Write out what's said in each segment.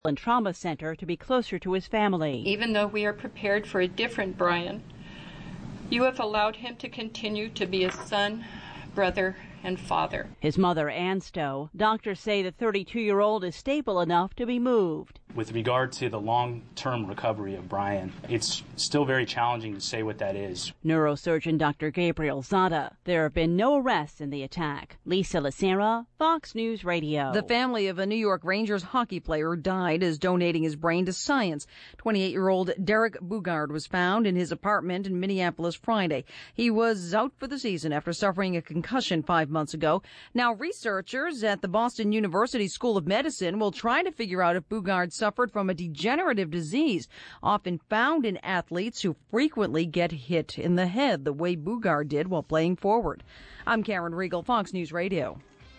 and Trauma Center to be closer to his family. Even though we are prepared for a different Brian, you have allowed him to continue to be a son, brother, and father. His mother, Ann Stowe, doctors say the 32-year-old is stable enough to be moved. With regard to the long-term recovery of Brian, it's still very challenging to say what that is. Neurosurgeon Dr. Gabriel Zada. There have been no arrests in the attack. Lisa Lacera, Fox News Radio. The family of a New York Rangers hockey player died is donating his brain to science. 28-year-old Derek Bugard was found in his apartment in Minneapolis Friday. He was out for the season after suffering a concussion 5 months ago. Now, researchers at the Boston University School of Medicine will try to figure out if Bugard suffered from a degenerative disease often found in athletes who frequently get hit in the head the way Bugard did while playing forward. I'm Karen Riegel, Fox News Radio.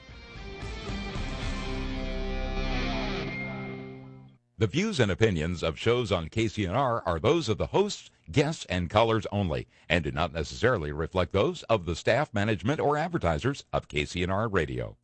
The views and opinions of shows on KCNR are those of the hosts, guests, and callers only, and do not necessarily reflect those of the staff, management, or advertisers of KCNR Radio.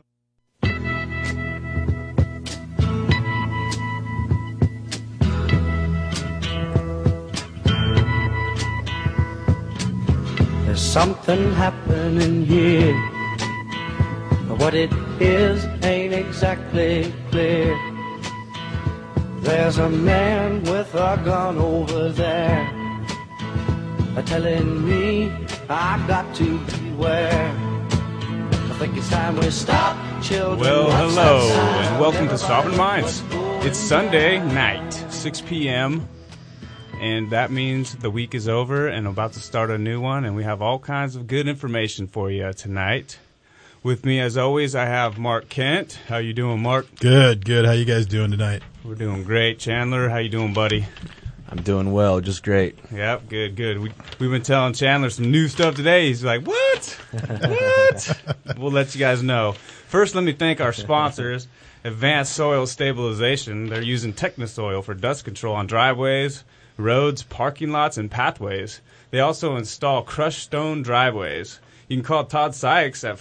There's something happening here, but what it is ain't exactly clear. There's a man with a gun over there, telling me I got to beware. I think it's time we stop, children. Well, hello, and welcome to Sovereign Minds. It's Sunday night, 6 p.m., and that means the week is over and about to start a new one, and we have all kinds of good information for you tonight. With me, as always, I have Mark Kent. How you doing, Mark? Good. How you guys doing tonight? We're doing great. Chandler, how you doing, buddy? I'm doing well, just great. Yep, good. We've been telling Chandler some new stuff today. He's like, what? What? We'll let you guys know. First, let me thank our sponsors, Advanced Soil Stabilization. They're using Technosoil for dust control on driveways, roads, parking lots, and pathways. They also install crushed stone driveways. You can call Todd Sykes at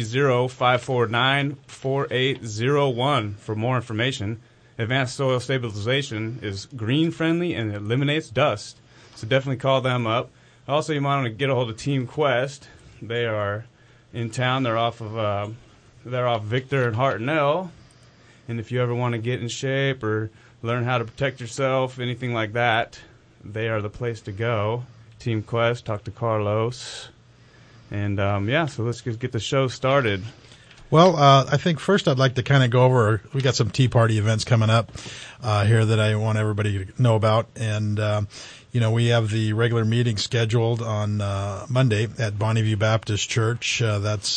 530-549-4801 for more information. Advanced Soil Stabilization is green-friendly and eliminates dust, so definitely call them up. Also, you might want to get a hold of Team Quest. They are in town. They're off Victor and Hartnell. And if you ever want to get in shape or learn how to protect yourself, anything like that, they are the place to go. Team Quest, talk to Carlos. And, so let's just get the show started. Well, I think first I'd like to kind of go over, we got some Tea Party events coming up here that I want everybody to know about. And, we have the regular meeting scheduled on Monday at Bonneview Baptist Church. That's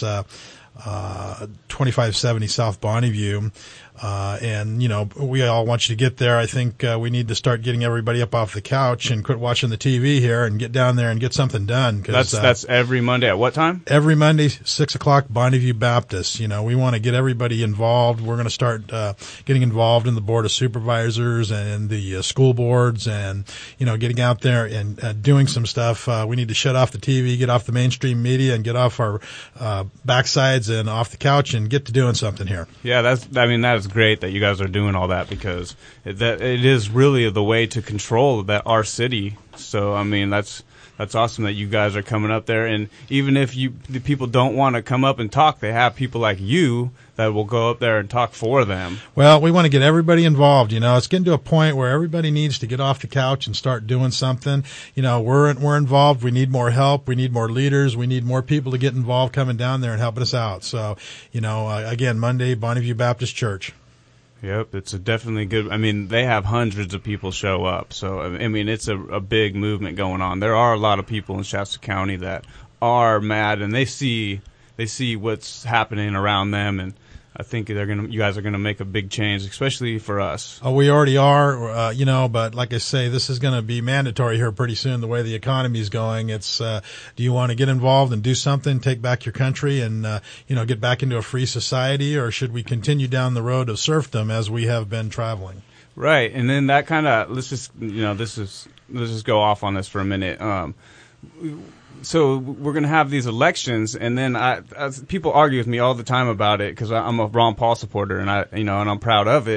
2570 South Bonneview. And we all want you to get there. I think we need to start getting everybody up off the couch and quit watching the TV here and get down there and get something done. That's every Monday at what time? Every Monday, 6 o'clock, Bonneview Baptist. We want to get everybody involved. We're going to start getting involved in the Board of Supervisors and the school boards and, getting out there and doing some stuff. We need to shut off the TV, get off the mainstream media, and get off our backsides and off the couch and get to doing something here. Yeah, that is great that you guys are doing all that, because it is really the way to control our city. So that's awesome that you guys are coming up there. And even if the people don't want to come up and talk, they have people like you that will go up there and talk for them. Well, we want to get everybody involved. It's getting to a point where everybody needs to get off the couch and start doing something. We're involved. We need more help. We need more leaders. We need more people to get involved coming down there and helping us out. So, again, Monday, Bonneview Baptist Church. Yep, it's definitely good. They have hundreds of people show up. So, it's a big movement going on. There are a lot of people in Shasta County that are mad, and they see what's happening around them, and I think you guys are gonna make a big change, especially for us. Oh, we already are, but like I say, this is gonna be mandatory here pretty soon. The way the economy is going, it's do you want to get involved and do something, take back your country, and get back into a free society, or should we continue down the road of serfdom as we have been traveling? Right, and then that kind of let's just go off on this for a minute. So we're going to have these elections, and then people argue with me all the time about it because I'm a Ron Paul supporter, and I'm proud of it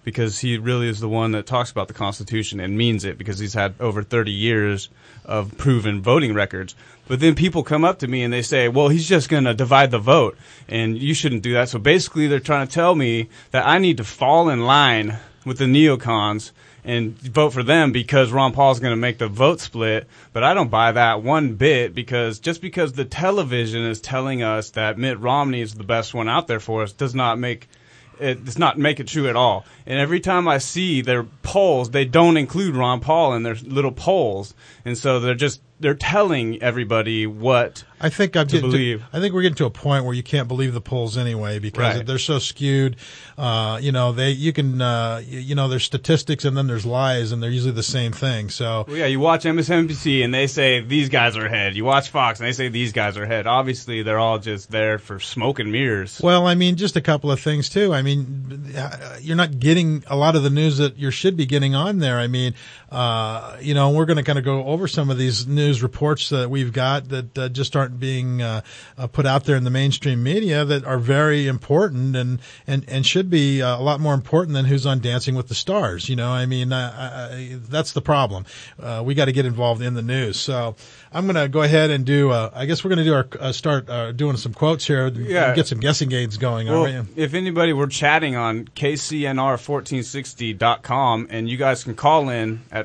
because he really is the one that talks about the Constitution and means it, because he's had over 30 years of proven voting records. But then people come up to me and they say, well, he's just going to divide the vote, and you shouldn't do that. So basically they're trying to tell me that I need to fall in line with the neocons and vote for them because Ron Paul's going to make the vote split. But I don't buy that one bit, because just because the television is telling us that Mitt Romney is the best one out there for us does not make it true at all. And every time I see their polls, they don't include Ron Paul in their little polls. And so they're telling everybody what to believe. I think we're getting to a point where you can't believe the polls anyway, because they're so skewed. There's statistics and then there's lies, and they're usually the same thing. So you watch MSNBC and they say these guys are ahead. You watch Fox and they say these guys are ahead. Obviously, they're all just there for smoke and mirrors. Well, I mean, just a couple of things too. I mean, you're not getting a lot of the news that you should be getting on there. I mean, we're going to kind of go over some of these news reports that we've got that just aren't being put out there in the mainstream media, that are very important and should be a lot more important than who's on Dancing with the Stars. That's the problem. We got to get involved in the news. So I'm going to go ahead and do. I guess we're going to do start doing some quotes here. Yeah. Get some guessing games going. Well, if anybody, we're chatting on KCNR1460.com, and you guys can call in at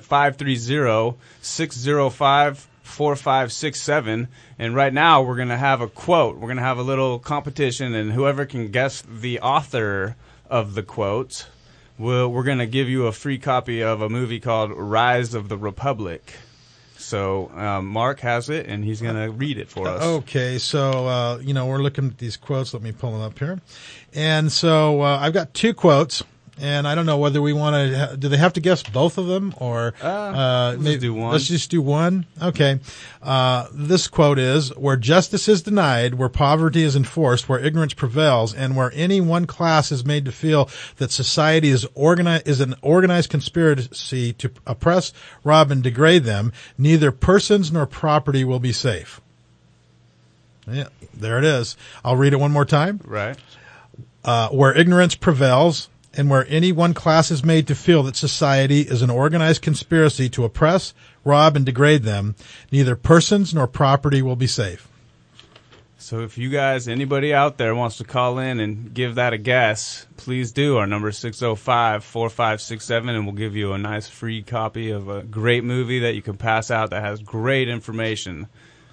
530-605-4567. And right now we're going to have a quote. We're going to have a little competition, and whoever can guess the author of the quote, we're going to give you a free copy of a movie called Rise of the Republic. So Mark has it, and he's going to read it for us. Okay, so we're looking at these quotes. Let me pull them up here. And so I've got two quotes. And I don't know whether we want to. Do they have to guess both of them, or let's do one? Let's just do one. Okay. This quote is: "Where justice is denied, where poverty is enforced, where ignorance prevails, and where any one class is made to feel that society is an organized conspiracy to oppress, rob, and degrade them, neither persons nor property will be safe." Yeah, there it is. I'll read it one more time. Right. Where ignorance prevails, and where any one class is made to feel that society is an organized conspiracy to oppress, rob, and degrade them, neither persons nor property will be safe. So if you guys, anybody out there wants to call in and give that a guess, please do. Our number is 605-4567, and we'll give you a nice free copy of a great movie that you can pass out that has great information.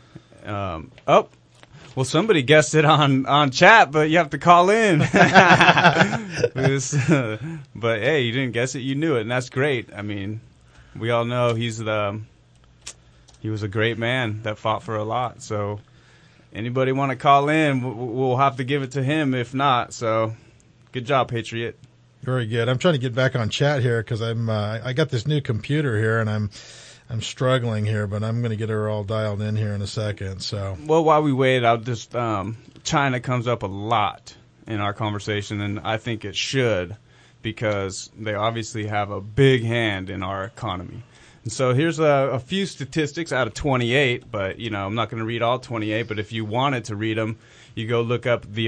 Well, somebody guessed it on chat, but you have to call in. But hey, you didn't guess it, you knew it, and that's great. I mean, we all know he was a great man that fought for a lot. So anybody want to call in, we'll have to give it to him if not. So good job, Patriot. Very good. I'm trying to get back on chat here because I got this new computer here, and I'm struggling here, but I'm going to get her all dialed in here in a second. So, well, while we wait, I'll just China comes up a lot in our conversation, and I think it should, because they obviously have a big hand in our economy. And so here's a few statistics out of 28, but I'm not going to read all 28. But if you wanted to read them, you go look up the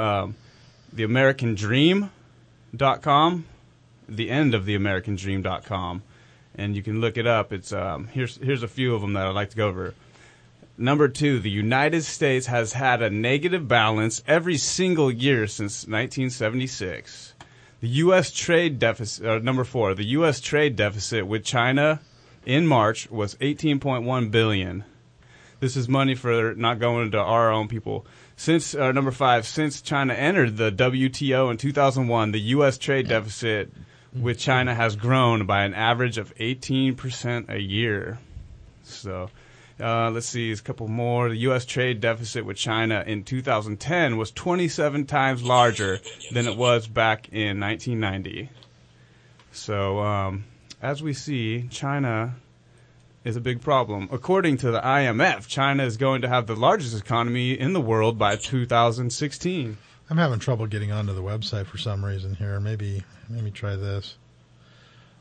AmericanDream.com, the end of the AmericanDream.com. And you can look it up. It's here's a few of them that I'd like to go over. Number 2, the United States has had a negative balance every single year since 1976. The U.S. trade deficit, number 4, the U.S. trade deficit with China in March was $18.1 billion. This is money for not going to our own people. Since number 5, since China entered the WTO in 2001, the U.S. trade deficit with China has grown by an average of 18% a year. So let's see, a couple more. The U.S. trade deficit with China in 2010 was 27 times larger than it was back in 1990. So as we see, China is a big problem. According to the IMF, China is going to have the largest economy in the world by 2016. I'm having trouble getting onto the website for some reason here. Maybe try this.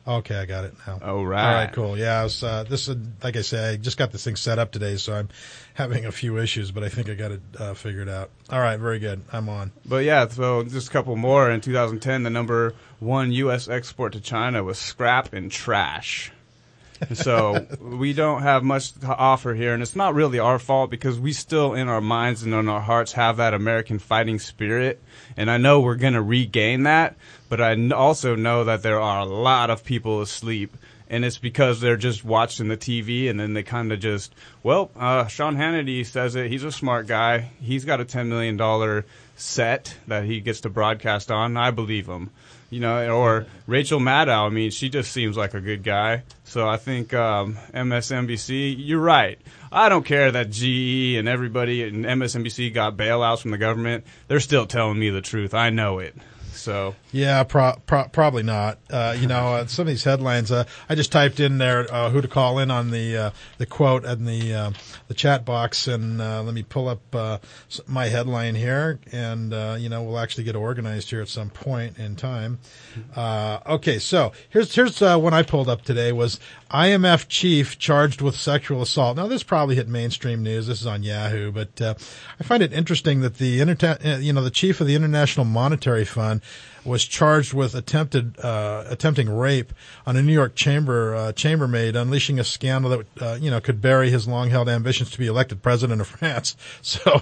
Okay, I got it now. All right. All right, cool. Yeah, I was, this is, like I say, I just got this thing set up today, so I'm having a few issues, but I think I got it figured out. All right, very good. I'm on. But yeah, so just a couple more. In 2010, the number one U.S. export to China was scrap and trash. So we don't have much to offer here, and it's not really our fault because we still, in our minds and in our hearts, have that American fighting spirit. And I know we're going to regain that, but I also know that there are a lot of people asleep. And it's because they're just watching the TV and then they kind of just, Sean Hannity says it. He's a smart guy. He's got a $10 million set that he gets to broadcast on. I believe him. You know, or Rachel Maddow, I mean, she just seems like a good guy. So I think MSNBC, you're right. I don't care that GE and everybody in MSNBC got bailouts from the government. They're still telling me the truth. I know it. So yeah, probably not. Some of these headlines. I just typed in there who to call in on the quote in the chat box, and let me pull up my headline here, and we'll actually get organized here at some point in time. Okay, so here's one I pulled up today was IMF chief charged with sexual assault. Now this probably hit mainstream news. This is on Yahoo, but I find it interesting that the chief of the International Monetary Fund was charged with attempting rape on a New York chambermaid, unleashing a scandal that could bury his long-held ambitions to be elected president of France. So,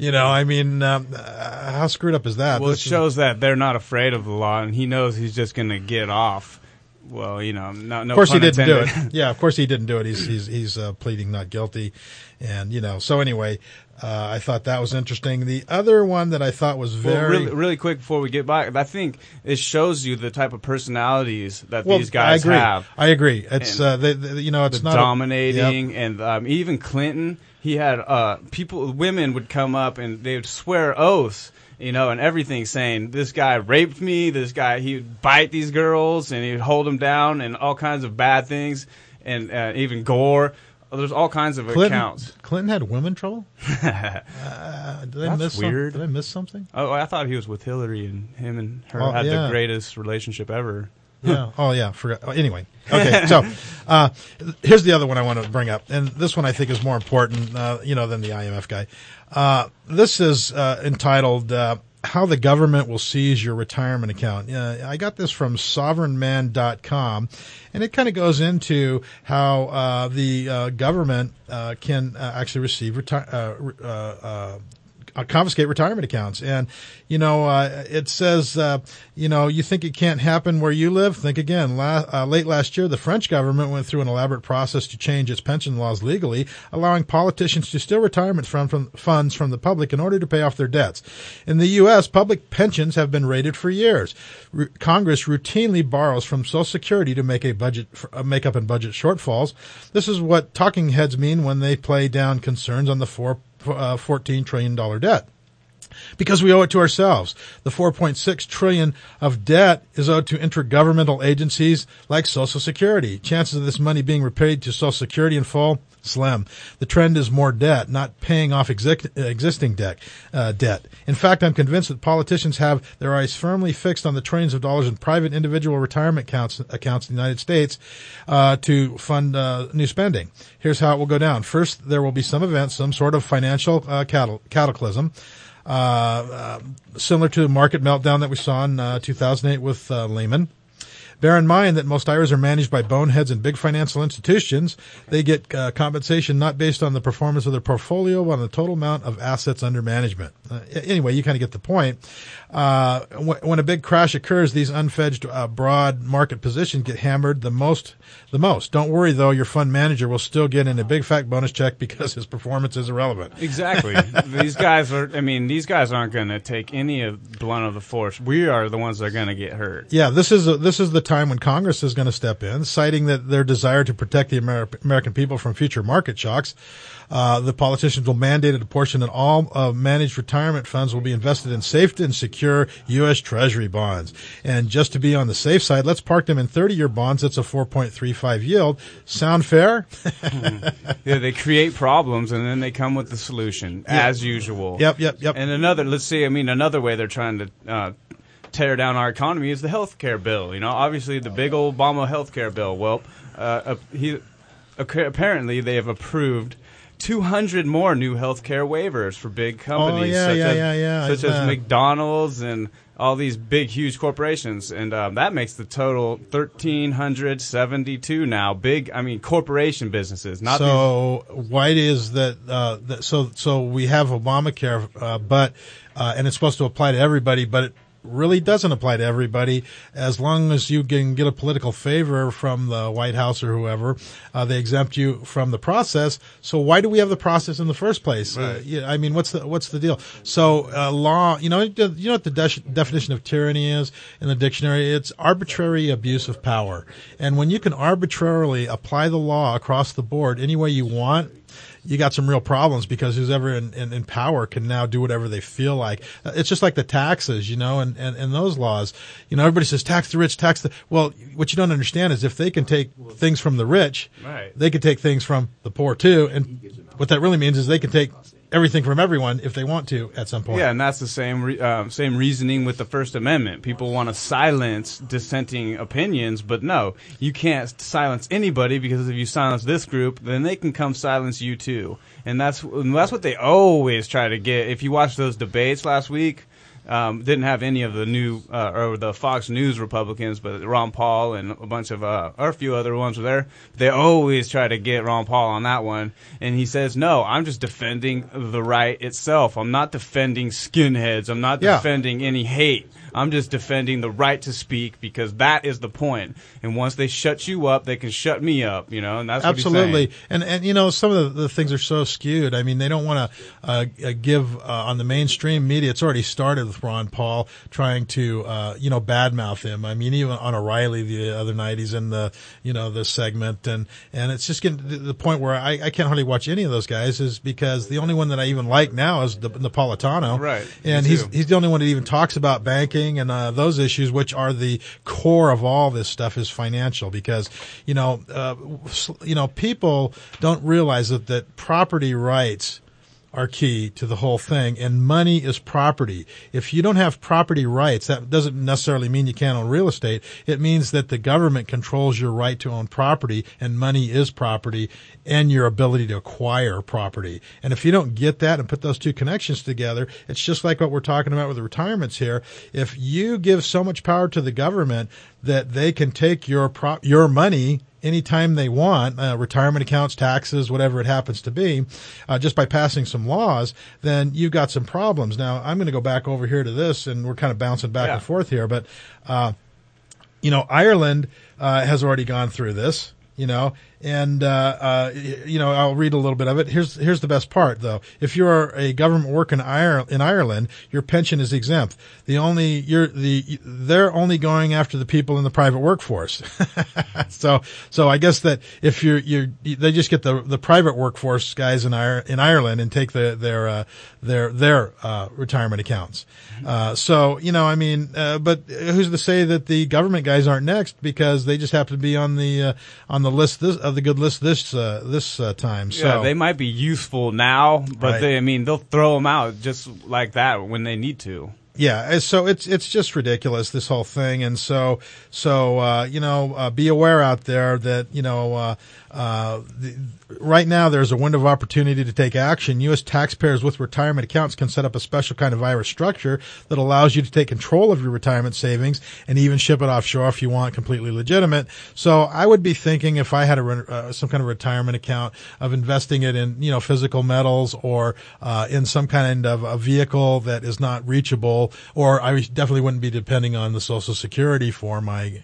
how screwed up is that? Well, it shows that they're not afraid of the law, and he knows he's just going to get off. Well, no. Of course, he didn't do intended. it. Yeah, of course he didn't do it. He's pleading not guilty, and so anyway, I thought that was interesting. The other one that I thought was really quick before we get back, I think it shows you the type of personalies that these guys have. I agree. It's it's not dominating, and even Clinton. He had women would come up and they would swear oaths. And everything saying, this guy raped me, this guy, he would bite these girls, and he would hold them down, and all kinds of bad things, and even gore. There's all kinds of accounts. Clinton had women trouble? Did I miss something? Oh, I thought he was with Hillary, and him and her had the greatest relationship ever. Yeah. Oh, yeah. Forgot. Anyway. Okay. So, here's the other one I want to bring up. And this one I think is more important, than the IMF guy. This is, entitled, How the Government Will Seize Your Retirement Account. I got this from sovereignman.com, and it kind of goes into how, the government, can, actually receive confiscate retirement accounts. And, it says, you think it can't happen where you live? Think again. Late last year, the French government went through an elaborate process to change its pension laws legally, allowing politicians to steal retirement funds from the public in order to pay off their debts. In the U.S., public pensions have been raided for years. Congress routinely borrows from Social Security to make make up in budget shortfalls. This is what talking heads mean when they play down concerns on the $14 trillion debt. Because we owe it to ourselves. The $4.6 trillion of debt is owed to intergovernmental agencies like Social Security. Chances of this money being repaid to Social Security in full? Slim. The trend is more debt, not paying off existing debt. In fact, I'm convinced that politicians have their eyes firmly fixed on the trillions of dollars in private individual retirement accounts in the United States to fund new spending. Here's how it will go down. First, there will be some event, some sort of financial cataclysm, similar to the market meltdown that we saw in 2008 with Lehman. Bear in mind that most IRAs are managed by boneheads and big financial institutions. They get compensation not based on the performance of their portfolio, but on the total amount of assets under management. Anyway, you kind of get the point. When a big crash occurs, these unfedged broad market positions get hammered the most. Don't worry, though. Your fund manager will still get in a big fat bonus check because his performance is irrelevant. Exactly. These guys aren't going to take any blunt of the force. We are the ones that are going to get hurt. Yeah, this is the time when Congress is going to step in, citing that their desire to protect the American people from future market shocks. The politicians will mandate a portion that all managed retirement funds will be invested in safe and secure U.S. Treasury bonds. And just to be on the safe side, let's park them in 30-year bonds. That's a 4.35 yield. Sound fair? Yeah, they create problems and then they come with the solution as usual. Yep. And another way they're trying to tear down our economy is the health care bill. Obviously the big old Obama health care bill. Well, apparently they have approved 200 more new health care waivers for big companies such as McDonald's and all these big, huge corporations. And that makes the total 1,372 now. Corporation businesses. Why is that? So we have Obamacare, but and it's supposed to apply to everybody, but it really doesn't apply to everybody. As long as you can get a political favor from the White House or whoever, they exempt you from the process. So why do we have the process in the first place? Right. What's the deal? So law, you know what the definition of tyranny is in the dictionary? It's arbitrary abuse of power. And when you can arbitrarily apply the law across the board any way you want, you got some real problems, because who's ever in power can now do whatever they feel like. It's just like the taxes, and those laws. Everybody says tax the rich, well, what you don't understand is if they can take things from the rich, right, they can take things from the poor too. And what that really means is they can take everything from everyone if they want to at some point. Yeah, and that's the same reasoning with the First Amendment. People want to silence dissenting opinions, but no, you can't silence anybody, because if you silence this group, then they can come silence you too. And that's what they always try to get. If you watch those debates last week, didn't have any of the new or the Fox News Republicans, but Ron Paul and a bunch of or a few other ones were there. They always try to get Ron Paul on that one, and he says, "No, I'm just defending the right itself. I'm not defending skinheads. I'm not defending any hate. I'm just defending the right to speak, because that is the point. And once they shut you up, they can shut me up, and that's what absolutely." he's saying. And some of the things are so skewed. They don't want to give on the mainstream media. It's already started with Ron Paul trying to badmouth him. Even on O'Reilly the other night, he's in the the segment, and it's just getting to the point where I can't hardly watch any of those guys, is because the only one that I even like now is Napolitano, right? And he's the only one that even talks about banking and those issues, which are the core of all this stuff, is financial. Because people don't realize that property rights are key to the whole thing, and money is property. If you don't have property rights, that doesn't necessarily mean you can't own real estate. It means that the government controls your right to own property, and money is property, and your ability to acquire property. And if you don't get that and put those two connections together, it's just like what we're talking about with the retirements here. If you give so much power to the government that they can take your money anytime they want, retirement accounts, taxes, whatever it happens to be, just by passing some laws, then you've got some problems. Now, I'm going to go back over here to this, and we're kind of bouncing back and forth here, but, Ireland has already gone through this, and I'll read a little bit of it. Here's the best part, though. If you're a government worker in Ireland, your pension is exempt. They're only going after the people in the private workforce. So I guess that if they just get the private workforce guys in Ireland and take their retirement accounts. But who's to say that the government guys aren't next, because they just happen to be on the list of the good list this time. So yeah, they might be useful now, but right. They'll throw them out just like that when they need to. Yeah, so it's just ridiculous, this whole thing, and so be aware out there that right now there's a window of opportunity to take action. U.S. taxpayers with retirement accounts can set up a special kind of IRA structure that allows you to take control of your retirement savings and even ship it offshore if you want, completely legitimate. So I would be thinking, if I had some kind of retirement account, of investing it in physical metals, or in some kind of a vehicle that is not reachable, or I definitely wouldn't be depending on the Social Security for my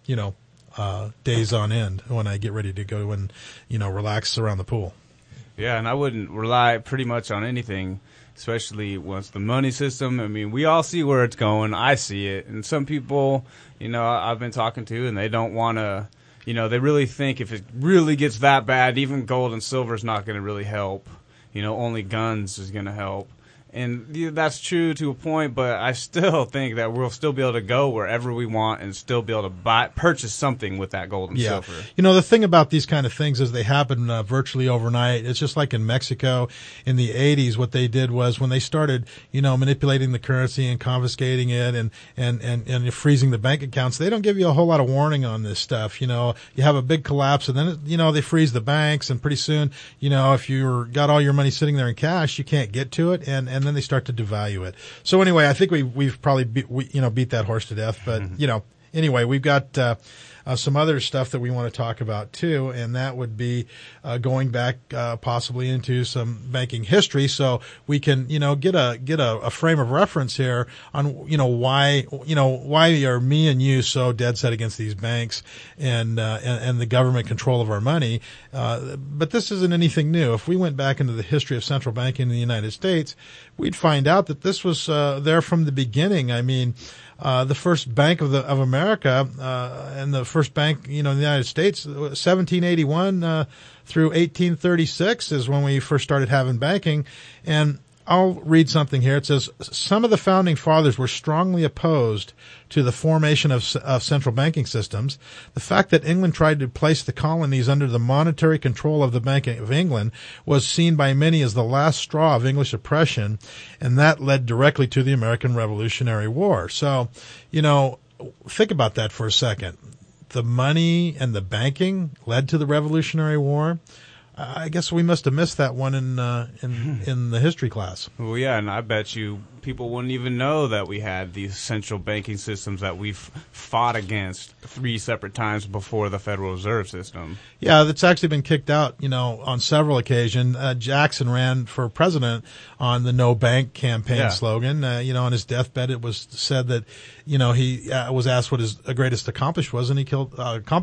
days on end when I get ready to go and relax around the pool. Yeah, and I wouldn't rely pretty much on anything, especially once the money system. We all see where it's going. I see it, and some people, I've been talking to, and they don't want to. They really think if it really gets that bad, even gold and silver is not going to really help. Only guns is going to help. And that's true to a point, but I still think that we'll still be able to go wherever we want and still be able to purchase something with that gold and silver. You know, the thing about these kind of things is they happen virtually overnight. It's just like in Mexico in the 80s. What they did was when they started, manipulating the currency and confiscating it and freezing the bank accounts, they don't give you a whole lot of warning on this stuff. You have a big collapse and then, they freeze the banks, and pretty soon, if you've got all your money sitting there in cash, you can't get to it, and then they start to devalue it. So anyway, I think we've probably beat that horse to death. But anyway, we've got some other stuff that we want to talk about too, and that would be going back possibly into some banking history, so we can get a frame of reference here on why are me and you so dead set against these banks and the government control of our money. But this isn't anything new. If we went back into the history of central banking in the United States, we'd find out that this was there from the beginning. I mean, the first Bank of America and the first bank, in the United States, 1781 through 1836 is when we first started having banking. And I'll read something here. It says, some of the founding fathers were strongly opposed to the formation of central banking systems. The fact that England tried to place the colonies under the monetary control of the Bank of England was seen by many as the last straw of English oppression, and that led directly to the American Revolutionary War. So, think about that for a second. The money and the banking led to the Revolutionary War. I guess we must have missed that one in the history class. Well, yeah, and I bet you people wouldn't even know that we had these central banking systems that we've fought against 3 separate times before the Federal Reserve System. Yeah, that's actually been kicked out, on several occasions. Jackson ran for president on the No Bank campaign slogan. On his deathbed, it was said that, he was asked what his greatest accomplishment was, and he killed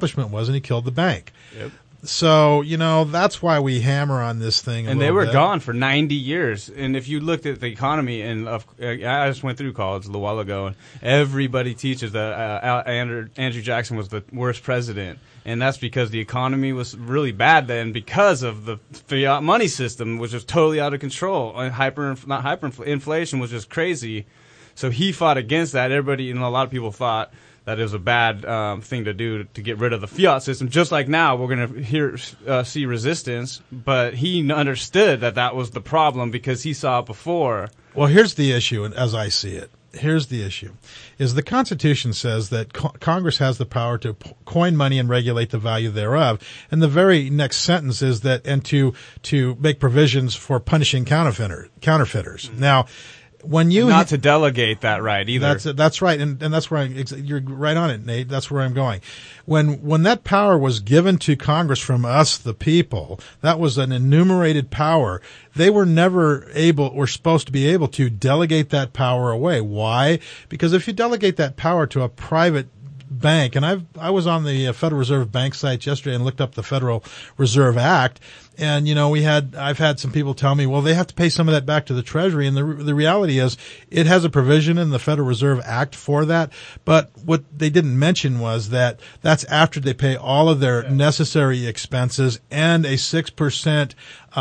the bank. Yep. So, that's why we hammer on this thing. And they were gone for 90 years. And if you looked at the economy, and I just went through college a little while ago, and everybody teaches that Andrew Jackson was the worst president. And that's because the economy was really bad then because of the fiat money system, which was totally out of control. And inflation was just crazy. So he fought against that. Everybody, a lot of people thought that is a bad thing to do to get rid of the fiat system. Just like now, we're going to see resistance, but he understood that was the problem because he saw it before. Well, here's the issue, and as I see it, here's the issue: is the Constitution says that Congress has the power to coin money and regulate the value thereof, and the very next sentence is that and to make provisions for punishing counterfeiters. Mm-hmm. Now, when you not to delegate that right either. That's right, and that's where you're right on it, Nate. That's where I'm going. When that power was given to Congress from us, the people, that was an enumerated power. They were never supposed to be able to delegate that power away. Why? Because if you delegate that power to a private bank, and I was on the Federal Reserve Bank site yesterday and looked up the Federal Reserve Act, and I've had some people tell me, well, they have to pay some of that back to the Treasury, and the reality is it has a provision in the Federal Reserve Act for that, but what they didn't mention was that that's after they pay all of their necessary expenses and a 6%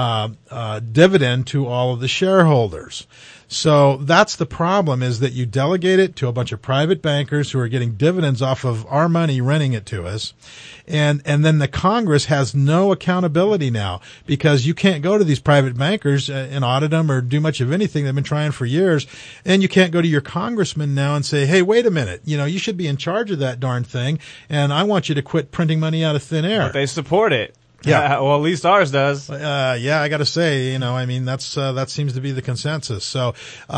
dividend to all of the shareholders. So that's the problem, is that you delegate it to a bunch of private bankers who are getting dividends off of our money renting it to us. And then the Congress has no accountability now, because you can't go to these private bankers and audit them or do much of anything. They've been trying for years. And you can't go to your congressman now and say, hey, wait a minute, you should be in charge of that darn thing, and I want you to quit printing money out of thin air. But they support it. Yeah. Well, at least ours does. I got to say, that seems to be the consensus. So,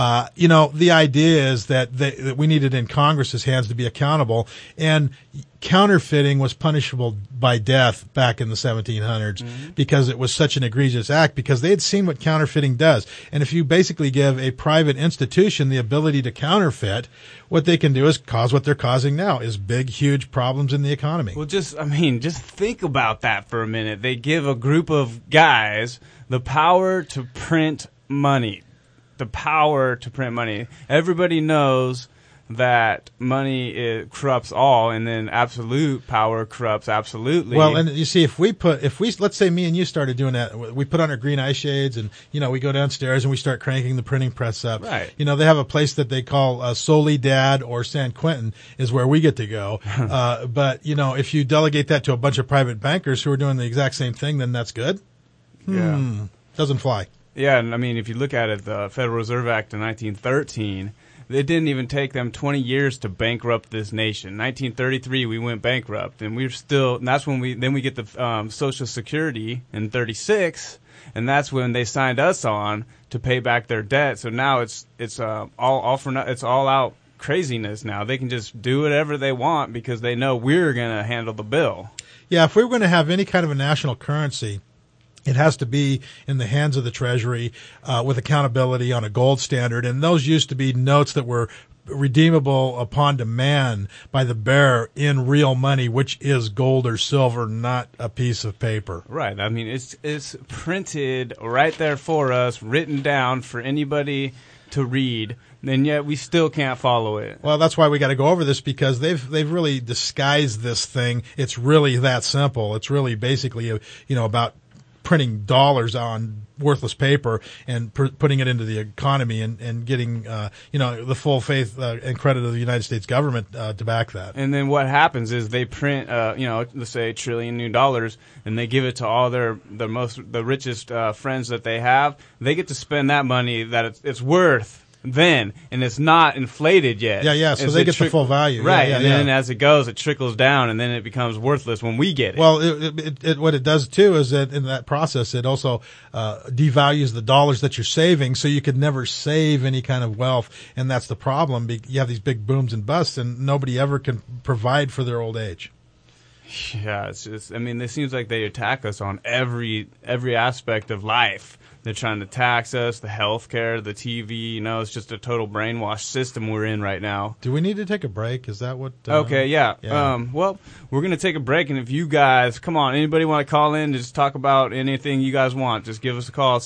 the idea is that we need it in Congress's hands to be accountable, and counterfeiting was punishable by death back in the 1700s because it was such an egregious act, because they had seen what counterfeiting does. And if you basically give a private institution the ability to counterfeit, what they can do is cause what they're causing now, is big, huge problems in the economy. Well, just think about that for a minute. They give a group of guys the power to print money. The power to print money. Everybody knows that money corrupts all, and then absolute power corrupts absolutely. Well, and you see, if we let's say me and you started doing that, we put on our green eye shades, and we go downstairs and we start cranking the printing press up. Right. They have a place that they call Soledad or San Quentin is where we get to go. But if you delegate that to a bunch of private bankers who are doing the exact same thing, then that's good. Yeah. Doesn't fly. Yeah, and I mean, if you look at it, the Federal Reserve Act of 1913. It didn't even take them 20 years to bankrupt this nation. 1933, we went bankrupt, and and that's when we get the Social Security in 36, and that's when they signed us on to pay back their debt. So now it's all out craziness now. They can just do whatever they want because they know we're going to handle the bill. Yeah, if we were going to have any kind of a national currency, it has to be in the hands of the Treasury with accountability on a gold standard. And those used to be notes that were redeemable upon demand by the bearer in real money, which is gold or silver, not a piece of paper. Right. I mean, it's printed right there for us, written down for anybody to read. And yet we still can't follow it. Well, that's why we got to go over this, because they've really disguised this thing. It's really that simple. It's really basically about printing dollars on worthless paper and putting it into the economy and getting the full faith and credit of the United States government to back that. And then what happens is they print let's say $1 trillion new dollars, and they give it to all the richest friends that they have. They get to spend that money that it's worth then, and it's not inflated yet. Yeah, so they get the full value. Right, yeah, and then as it goes, it trickles down, and then it becomes worthless when we get it. Well, what it does, too, is that in that process, it also devalues the dollars that you're saving, so you could never save any kind of wealth, and that's the problem. You have these big booms and busts, and nobody ever can provide for their old age. Yeah, it's just, it seems like they attack us on every aspect of life. They're trying to tax us, the healthcare, the TV. It's just a total brainwashed system we're in right now. Do we need to take a break? Is that what? Okay, yeah. Well, we're going to take a break, and if you guys, come on, anybody want to call in to just talk about anything you guys want, just give us a call,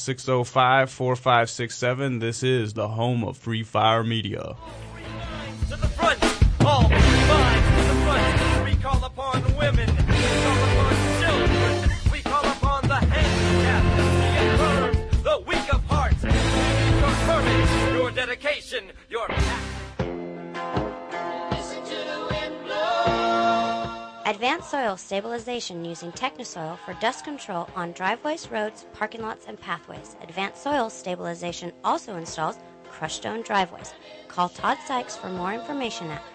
605-4567. This is the home of Free Fire Media. To the front, all minds to the front. We call upon women, we call upon children, we call upon the handicapped, the infirm, the weak of heart. We need your courage, your dedication, your passion. Listen to the wind blow. Advanced soil stabilization using Technosoil for dust control on driveways, roads, parking lots, and pathways. Advanced soil stabilization also installs crushed stone driveways. Call Todd Sykes for more information at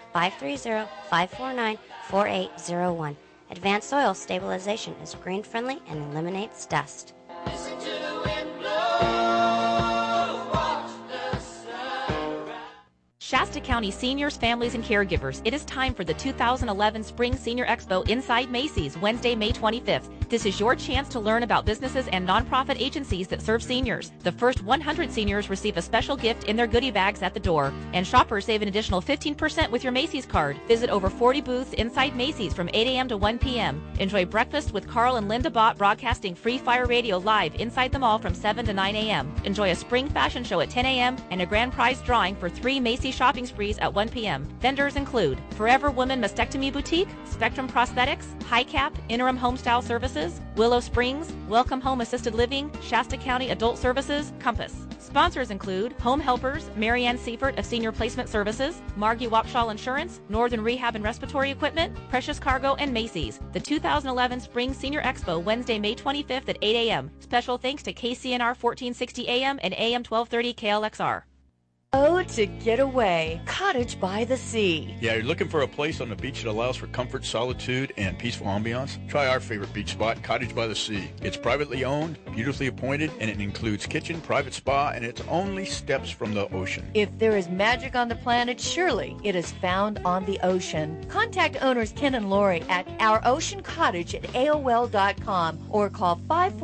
530-549-4801. Advanced soil stabilization is green friendly and eliminates dust. Listen to the wind blow. Watch the sun rise. Shasta County seniors, families, and caregivers, it is time for the 2011 Spring Senior Expo inside Macy's, Wednesday, May 25th. This is your chance to learn about businesses and nonprofit agencies that serve seniors. The first 100 seniors receive a special gift in their goodie bags at the door, and shoppers save an additional 15% with your Macy's card. Visit over 40 booths inside Macy's from 8 a.m. to 1 p.m. Enjoy breakfast with Carl and Linda Bott broadcasting Free Fire Radio live inside the mall from 7 to 9 a.m. Enjoy a spring fashion show at 10 a.m. and a grand prize drawing for 3 Macy's shopping sprees at 1 p.m. Vendors include Forever Woman Mastectomy Boutique, Spectrum Prosthetics, High Cap, Interim Homestyle Services, Willow Springs, Welcome Home Assisted Living, Shasta County Adult Services, Compass. Sponsors include Home Helpers, Marianne Seifert of Senior Placement Services, Margie Wapshall Insurance, Northern Rehab and Respiratory Equipment, Precious Cargo, and Macy's. The 2011 Spring Senior Expo, Wednesday, May 25th at 8 a.m. Special thanks to KCNR 1460 AM and AM 1230 KLXR. Oh, to get away. Cottage by the Sea. Yeah, you're looking for a place on the beach that allows for comfort, solitude, and peaceful ambiance? Try our favorite beach spot, Cottage by the Sea. It's privately owned, beautifully appointed, and it includes kitchen, private spa, and it's only steps from the ocean. If there is magic on the planet, surely it is found on the ocean. Contact owners Ken and Lori at ouroceancottage@aol.com or call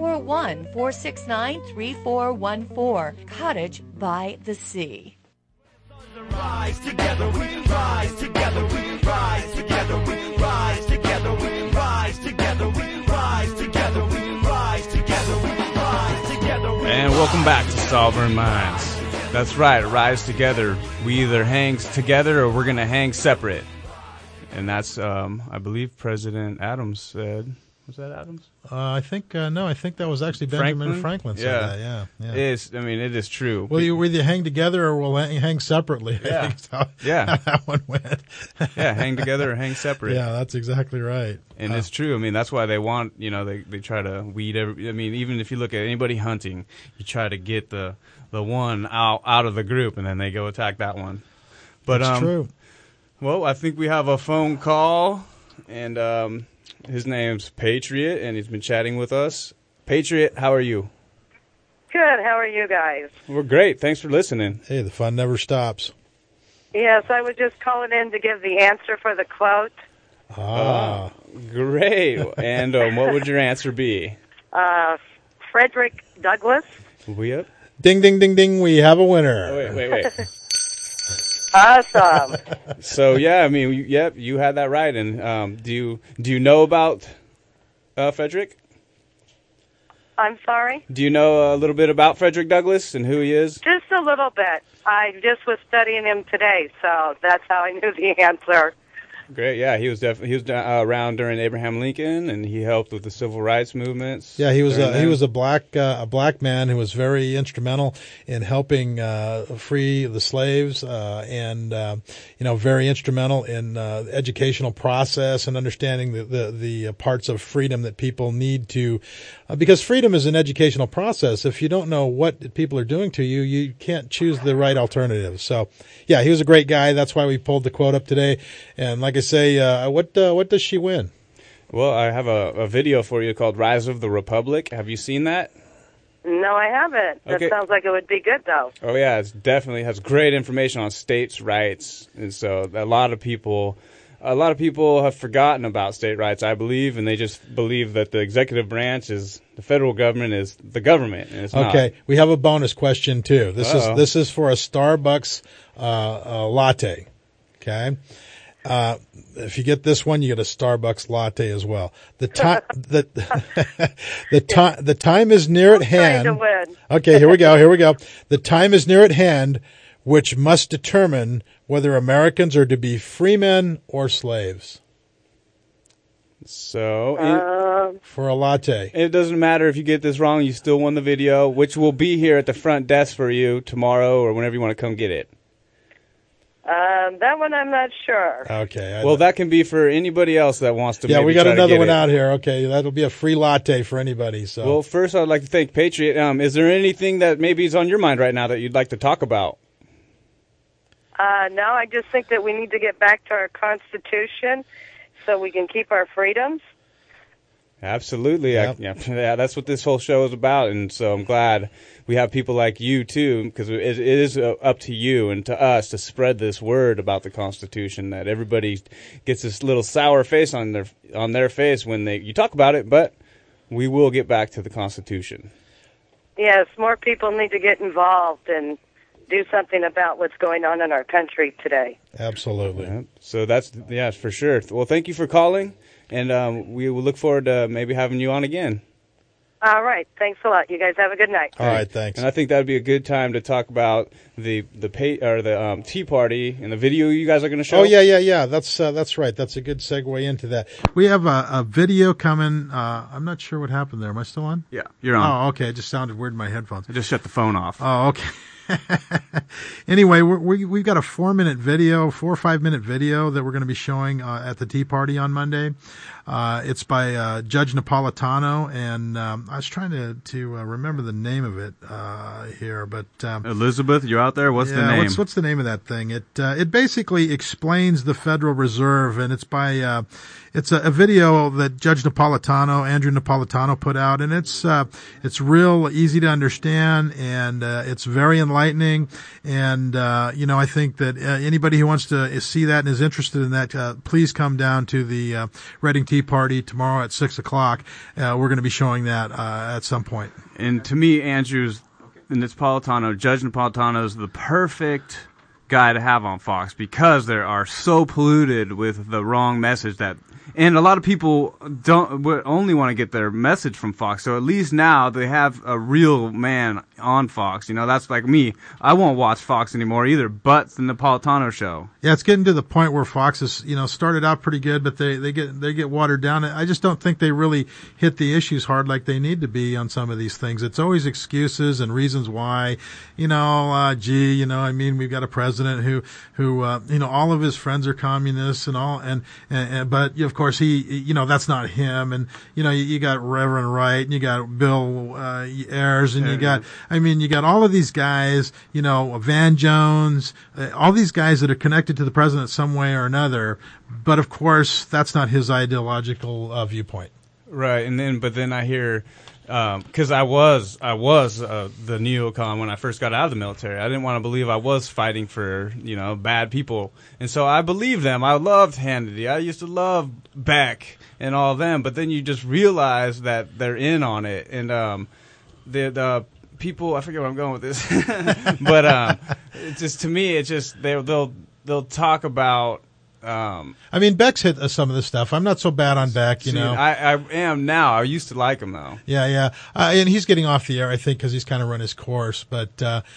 541-469-3414. Cottage by the Sea. Rise together, we rise together, we rise together, we rise together, we rise together, we rise together, we rise together, we rise together. And welcome back to Sovereign Minds. That's right. Rise together. We either hang together or we're going to hang separate. And that's, I believe, President Adams said. Was that Adams? I think no. I think that was actually Benjamin Franklin said that. Yeah. It is true. Well, you either hang together or we'll hang separately. Yeah. I think is how that one went. Yeah, hang together or hang separate. Yeah, that's exactly right. And it's true. I mean, that's why they want, they try to weed even if you look at anybody hunting, you try to get the one out of the group, and then they go attack that one. But that's true. Well, I think we have a phone call, and his name's Patriot, and he's been chatting with us. Patriot, how are you? Good. How are you guys? We're great. Thanks for listening. Hey, the fun never stops. Yes, I was just calling in to give the answer for the quote. Ah. Great. And what would your answer be? Frederick Douglass. Yep. Ding, ding, ding, ding. We have a winner. Oh, wait. Awesome. So, yeah, I mean, you had that right. And do you know about Frederick? I'm sorry? Do you know a little bit about Frederick Douglass and who he is? Just a little bit. I just was studying him today, so that's how I knew the answer. Great, yeah, he was around during Abraham Lincoln, and he helped with the civil rights movements. Yeah, he was a black man who was very instrumental in helping free the slaves, and very instrumental in the educational process and understanding the parts of freedom that people need to, because freedom is an educational process. If you don't know what people are doing to you, you can't choose the right alternative. So, yeah, he was a great guy. That's why we pulled the quote up today. And like I say, what does she win? Well, I have a video for you called Rise of the Republic. Have you seen that? No, I haven't. Okay. That sounds like it would be good, though. Oh, yeah, it definitely has great information on states' rights. And so a lot of people have forgotten about state rights, I believe, and they just believe that the executive branch the federal government is the government, and it's not. Okay, we have a bonus question, too. This is for a Starbucks latte, okay? If you get this one, you get a Starbucks latte as well. The time is near at hand. Trying to win. Okay, here we go. The time is near at hand, which must determine whether Americans are to be free men or slaves. So, for a latte. It doesn't matter if you get this wrong, you still won the video, which will be here at the front desk for you tomorrow or whenever you want to come get it. That one I'm not sure. Okay. Well, that can be for anybody else that wants to. Yeah, maybe we got try to another get one it. out here. Okay, that'll be a free latte for anybody. So. Well, first I'd like to thank Patriot. Is there anything that maybe is on your mind right now that you'd like to talk about? No, I just think that we need to get back to our Constitution so we can keep our freedoms. Absolutely. Yep. Yeah, that's what this whole show is about, and so I'm glad we have people like you, too, because it is up to you and to us to spread this word about the Constitution, that everybody gets this little sour face on their face when you talk about it, but we will get back to the Constitution. Yes, more people need to get involved and do something about what's going on in our country today. Absolutely. Yeah. So that's for sure. Well, thank you for calling, and we will look forward to maybe having you on again. All right. Thanks a lot. You guys have a good night. All right. Thanks. And I think that would be a good time to talk about the Tea Party and the video you guys are going to show. Oh yeah. That's right. That's a good segue into that. We have a video coming. I'm not sure what happened there. Am I still on? Yeah, you're on. Oh, okay. It just sounded weird in my headphones. I just shut the phone off. Oh, okay. Anyway, we've got a 4 or 5 minute video that we're going to be showing at the Tea Party on Monday. It's by Judge Napolitano, and I was trying to remember the name of it here, but Elizabeth, you out there? What's the name? What's the name of that thing? It basically explains the Federal Reserve, and it's by it's a video that Judge Napolitano, Andrew Napolitano, put out, and it's real easy to understand, and it's very enlightening. And I think that anybody who wants to see that and is interested in that, please come down to the Reading Tea Party tomorrow at 6:00. We're going to be showing that at some point. And to me, Judge Napolitano is the perfect guy to have on Fox because they are so polluted with the wrong message and a lot of people only want to get their message from Fox. So at least now they have a real man on Fox. That's like me. I won't watch Fox anymore either, but the Napolitano show. Yeah, it's getting to the point where Fox is, started out pretty good, but they get watered down. I just don't think they really hit the issues hard like they need to be on some of these things. It's always excuses and reasons why. We've got a president who all of his friends are communists and all, but of course he, that's not him. And, you got Reverend Wright and you got Bill Ayers and you got all of these guys, Van Jones, all these guys that are connected to the president some way or another. But of course, that's not his ideological viewpoint. Right. But then I hear, cause I was the neocon when I first got out of the military. I didn't want to believe I was fighting for, bad people. And so I believed them. I loved Hannity. I used to love Beck and all of them. But then you just realize that they're in on it. And, the people, I forget where I'm going with this, but, it's just, to me, it's just, they'll talk about, Beck's hit some of this stuff. I'm not so bad on Beck, I am now. I used to like him though. Yeah. And he's getting off the air, I think, because he's kind of run his course. But,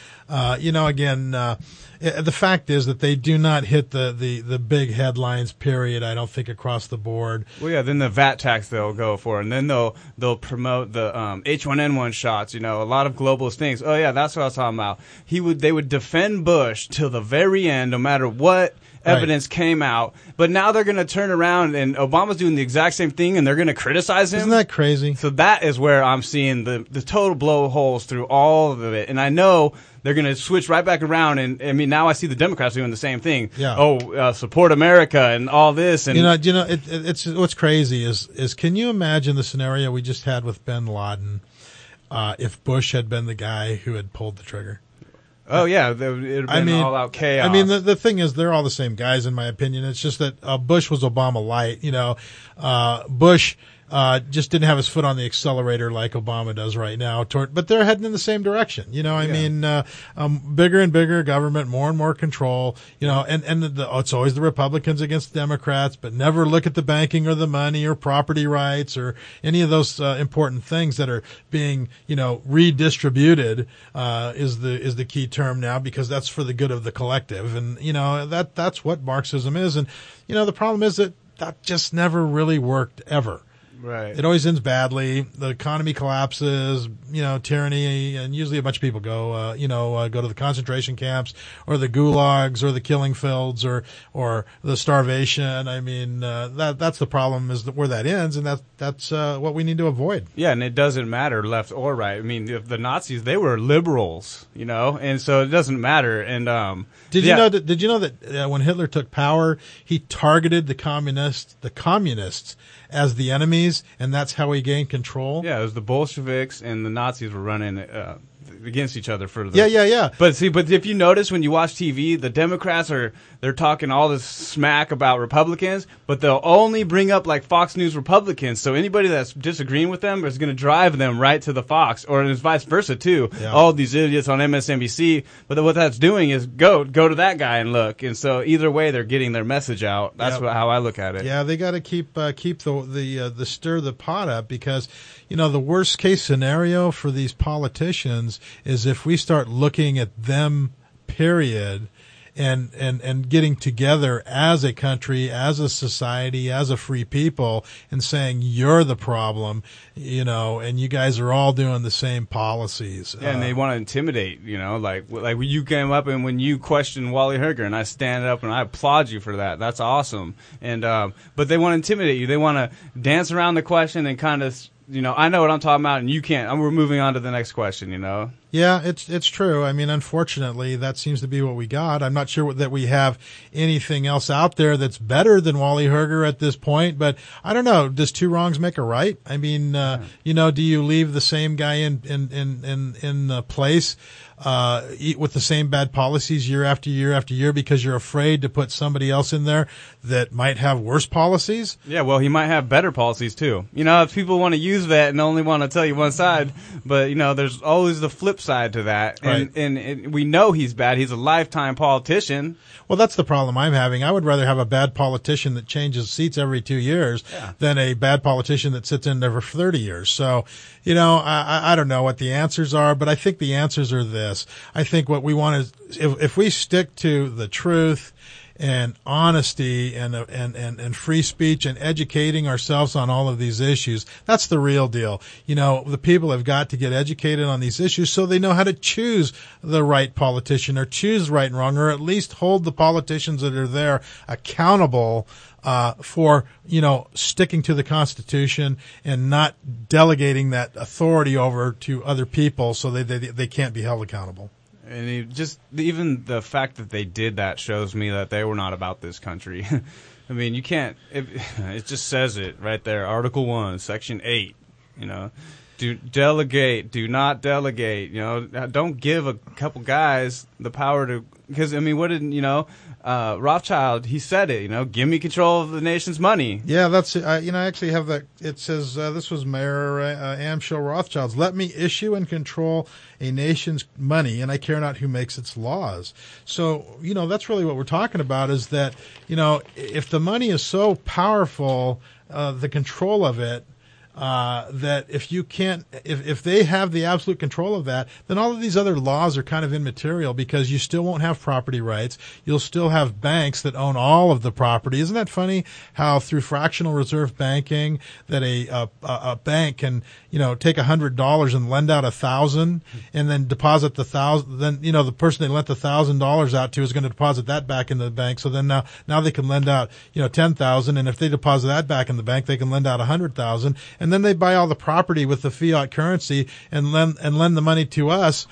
the fact is that they do not hit the big headlines, period, I don't think, across the board. Well, yeah, then the VAT tax they'll go for, and then they'll promote the H1N1 shots, a lot of globalist things. Oh, yeah, that's what I was talking about. They would defend Bush till the very end, no matter what evidence came out, but now they're going to turn around and Obama's doing the exact same thing and they're going to criticize him. Isn't that crazy? So that is where I'm seeing the total blowholes through all of it. And I know they're going to switch right back around. And now I see the Democrats doing the same thing. Yeah. Support America and all this. And it's what's crazy is can you imagine the scenario we just had with bin Laden if Bush had been the guy who had pulled the trigger? Oh, yeah, it would have been all-out chaos. The thing is, they're all the same guys, in my opinion. It's just that Bush was Obama light. Bush just didn't have his foot on the accelerator like Obama does right now. But they're heading in the same direction. Bigger and bigger government, more and more control. It's always the Republicans against the Democrats, but never look at the banking or the money or property rights or any of those important things that are being redistributed is the key term now, because that's for the good of the collective. And that's what Marxism is. And the problem is that just never really worked ever. Right. It always ends badly. The economy collapses, tyranny, and usually a bunch of people go to the concentration camps or the gulags or the killing fields or the starvation. That's the problem, is where that ends, and that's what we need to avoid. Yeah, and it doesn't matter left or right. If the Nazis, they were liberals, and so it doesn't matter. And did you know that when Hitler took power, he targeted the communists as the enemies, and that's how he gained control? Yeah, it was the Bolsheviks and the Nazis were running against each other for the... Yeah. But if you notice when you watch TV, the Democrats they're talking all this smack about Republicans, but they'll only bring up like Fox News Republicans. So anybody that's disagreeing with them is going to drive them right to the Fox, or it's vice versa too. Yeah. All these idiots on MSNBC, but what that's doing is go to that guy and look. And so either way, they're getting their message out. That's how I look at it. Yeah, they got to keep the stir the pot up, because the worst case scenario for these politicians is if we start looking at them, period, and getting together as a country, as a society, as a free people, and saying you're the problem, and you guys are all doing the same policies. Yeah, and they want to intimidate, like when you came up and when you questioned Wally Herger, and I stand up and I applaud you for that. That's awesome. And but they want to intimidate you. They want to dance around the question and kind of, I know what I'm talking about and you can't. We're moving on to the next question, Yeah, it's true. Unfortunately, that seems to be what we got. I'm not sure that we have anything else out there that's better than Wally Herger at this point, but I don't know. Does two wrongs make a right? Do you leave the same guy in place, with the same bad policies year after year after year because you're afraid to put somebody else in there that might have worse policies? Yeah, well, he might have better policies too. If people want to use that and only want to tell you one side, but there's always the flip side to that. Right. And we know he's bad. He's a lifetime politician. Well, that's the problem I'm having. I would rather have a bad politician that changes seats every 2 years than a bad politician that sits in there for 30 years. So, I don't know what the answers are, but I think the answers are this. I think what we want is, if we stick to the truth and honesty and free speech and educating ourselves on all of these issues, that's the real deal. The people have got to get educated on these issues so they know how to choose the right politician, or choose right and wrong, or at least hold the politicians that are there accountable for sticking to the Constitution and not delegating that authority over to other people so they can't be held accountable. And even the fact that they did that shows me that they were not about this country. I mean, you can't. It just says it right there, Article 1, Section 8. Do not delegate. Don't give a couple guys the power to. Because what did Rothschild? He said it. Give me control of the nation's money. Yeah, that's it. I actually have that. It says this was Mayor Amschel Rothschild's. Let me issue and control a nation's money, and I care not who makes its laws. So that's really what we're talking about. Is that if the money is so powerful, the control of it. That if they have the absolute control of that, then all of these other laws are kind of immaterial, because you still won't have property rights. You'll still have banks that own all of the property. Isn't that funny how through fractional reserve banking that a bank can, take $100 and lend out $1,000 and then deposit the $1,000. Then, the person they lent the $1,000 out to is going to deposit that back in the bank. So then now they can lend out, $10,000. And if they deposit that back in the bank, they can lend out $100,000. And then they buy all the property with the fiat currency and lend the money to us,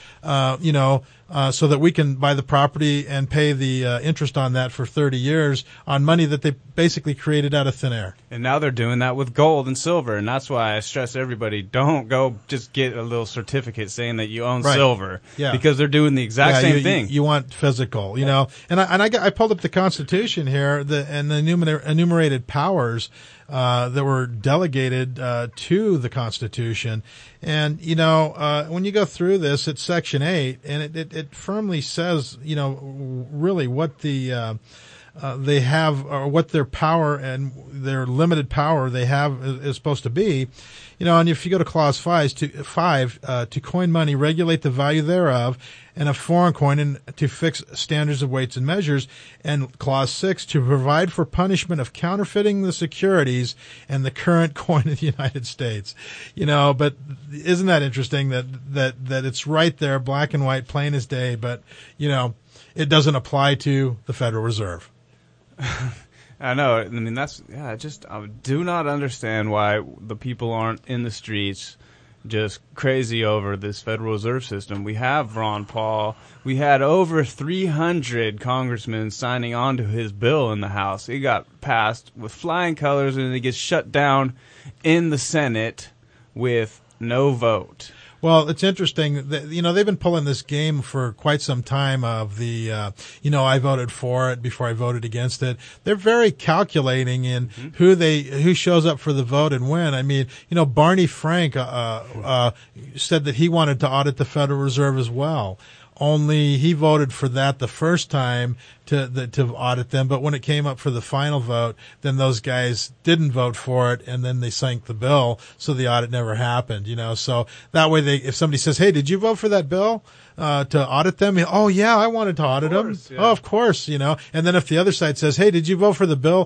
so that we can buy the property and pay the interest on that for 30 years on money that they basically created out of thin air. And now they're doing that with gold and silver, and that's why I stress everybody, don't go just get a little certificate saying that you own silver, because they're doing the exact same thing. You want physical, And I pulled up the Constitution here, and the enumerated powers that were delegated to the Constitution. And, when you go through this, it's Section 8, and it firmly says, really what they have, or what their power and their limited power they have is supposed to be. And if you go to Clause 5, to coin money, regulate the value thereof, and a foreign coin, and to fix standards of weights and measures. And Clause 6, to provide for punishment of counterfeiting the securities and the current coin of the United States. But isn't that interesting that it's right there, black and white, plain as day, but, it doesn't apply to the Federal Reserve. I know. I do not understand why the people aren't in the streets just crazy over this Federal Reserve System. We have Ron Paul. We had over 300 congressmen signing on to his bill in the House. It got passed with flying colors, and it gets shut down in the Senate with no vote. Well, it's interesting that, they've been pulling this game for quite some time of the, I voted for it before I voted against it. They're very calculating in who shows up for the vote and when. Barney Frank, said that he wanted to audit the Federal Reserve as well. Only he voted for that the first time to audit them, but when it came up for the final vote, then those guys didn't vote for it, and then they sank the bill, so the audit never happened. So that way, if somebody says, "Hey, did you vote for that bill to audit them?" Oh yeah, I wanted to audit them. Yeah. Oh, of course, And then if the other side says, "Hey, did you vote for the bill?"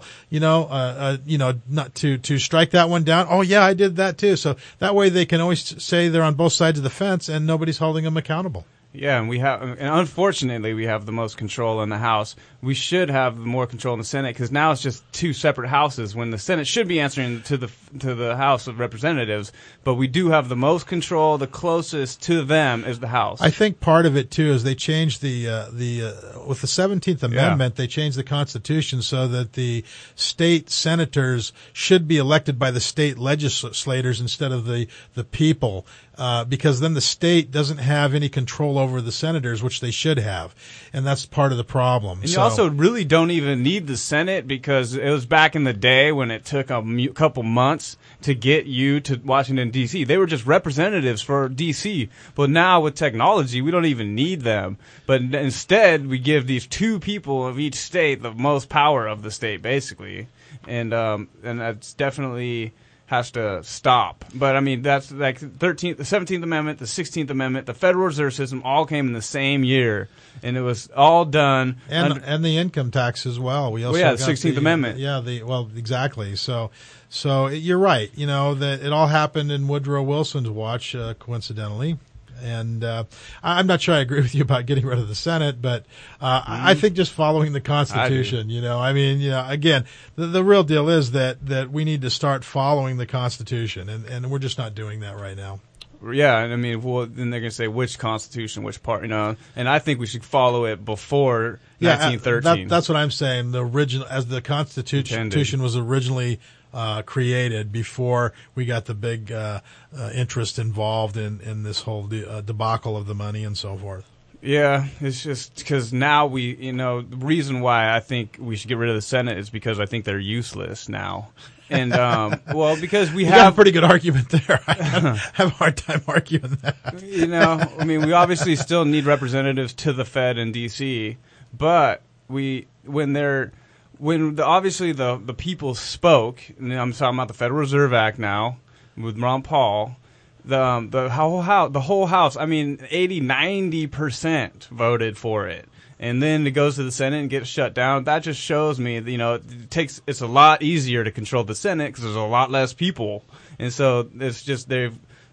Not to strike that one down. Oh yeah, I did that too. So that way, they can always say they're on both sides of the fence, and nobody's holding them accountable. Yeah, and unfortunately, we have the most control in the House. We should have more control in the Senate, because now it's just two separate houses, when the Senate should be answering to the House of Representatives. But we do have the most control. The closest to them is the House. I think part of it too is they changed with the 17th Amendment, they changed the Constitution so that the state senators should be elected by the state legislators instead of the people. Because then the state doesn't have any control over the senators, which they should have, and that's part of the problem. And you also really don't even need the Senate, because it was back in the day when it took a couple months to get you to Washington, D.C. They were just representatives for D.C. But now with technology, we don't even need them. But instead, we give these two people of each state the most power of the state, basically. And that's definitely has to stop. But I mean, that's like the 17th Amendment, the 16th Amendment, the Federal Reserve System all came in the same year, and it was all done. And the income tax as well. We also got the 16th Amendment. Yeah, exactly. So you're right. You know that it all happened in Woodrow Wilson's watch, coincidentally. And I'm not sure I agree with you about getting rid of the Senate, but I think just following the Constitution, again, the real deal is that we need to start following the Constitution, and we're just not doing that right now. Yeah, and I mean, then they're going to say which Constitution, which part, and I think we should follow it before 1913. That's what I'm saying. The original, as the Constitution was originally created, before we got the big interest involved in this whole debacle of the money and so forth. Yeah, it's just because now the reason why I think we should get rid of the Senate is because I think they're useless now. And, because we have a pretty good argument there. I have a hard time arguing that. I mean, we obviously still need representatives to the Fed in D.C., but obviously the people spoke, and I'm talking about the Federal Reserve Act now with Ron Paul, the whole House, I mean, 80-90% voted for it. And then it goes to the Senate and gets shut down. That just shows me, it's a lot easier to control the Senate because there's a lot less people. And so it's just they've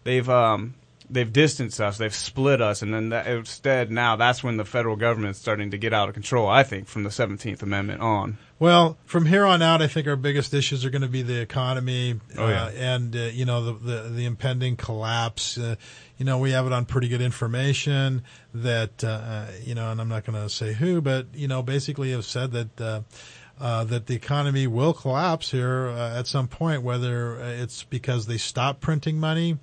distanced us, they've split us, and then instead now that's when the federal government's starting to get out of control, I think, from the 17th Amendment on. Well, from here on out, I think our biggest issues are going to be the economy and the impending collapse. We have it on pretty good information that and I'm not going to say who, but basically have said that the economy will collapse here at some point, whether it's because they stop printing money,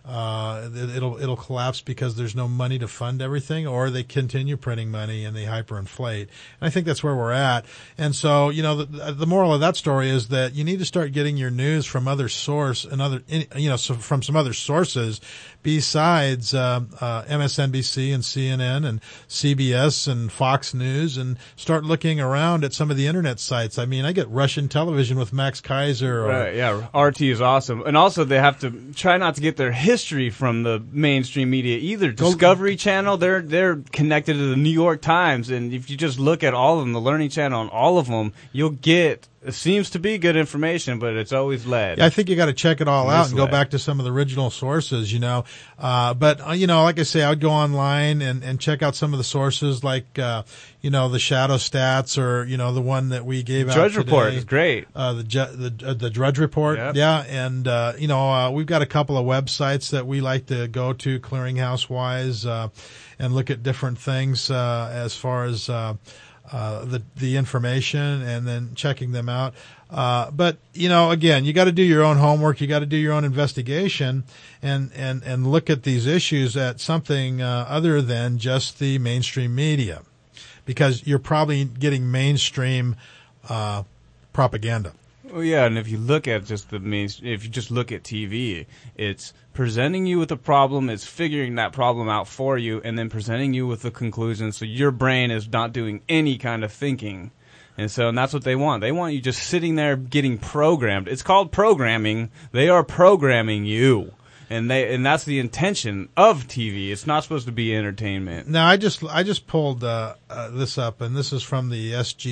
it'll collapse because there's no money to fund everything, or they continue printing money and they hyperinflate. And I think that's where we're at. And so, the moral of that story is that you need to start getting your news from other source and from some other sources besides MSNBC and CNN and CBS and Fox News, and start looking around at some of the internet sites. I mean, I get Russian television with Max Kaiser. Right, yeah, RT is awesome. And also they have to try not to get their history from the mainstream media either. Discovery Channel, they're connected to the New York Times, and if you just look at all of them, the Learning Channel and all of them, you'll get, it seems to be good information, but it's always led. Yeah, I think you got to check it all out and go back to some of the original sources, But, like I say, I would go online and check out some of the sources like, the Shadow Stats, or, the one that we gave out today. Drudge Report is great. The Drudge Report. Yep. Yeah. And, we've got a couple of websites that we like to go to, clearinghouse wise, and look at different things, as far as, the information, and then checking them out. But, again, you got to do your own homework. You got to do your own investigation and look at these issues at something, other than just the mainstream media, because you're probably getting mainstream, propaganda. Well, yeah, and if you look at just if you just look at TV, it's presenting you with a problem, it's figuring that problem out for you, and then presenting you with the conclusion, so your brain is not doing any kind of thinking. And that's what they want. They want you just sitting there getting programmed. It's called programming. They are programming you. And that's the intention of TV. It's not supposed to be entertainment. Now, I just pulled this up, and this is from the